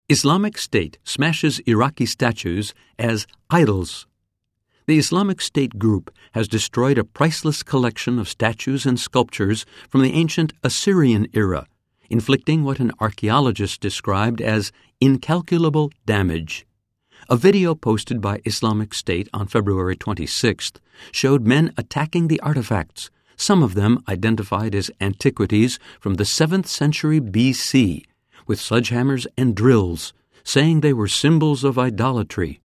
Islamic State smashes Iraqi statues as idols. The Islamic State group has destroyed a priceless collection of statues and sculptures from the ancient Assyrian era, inflicting what an archaeologist described as incalculable damage. A video posted by Islamic State on February 26th showed men attacking the artifacts, some of them identified as antiquities from the 7th century BC, with sledgehammers and drills, saying they were symbols of idolatry.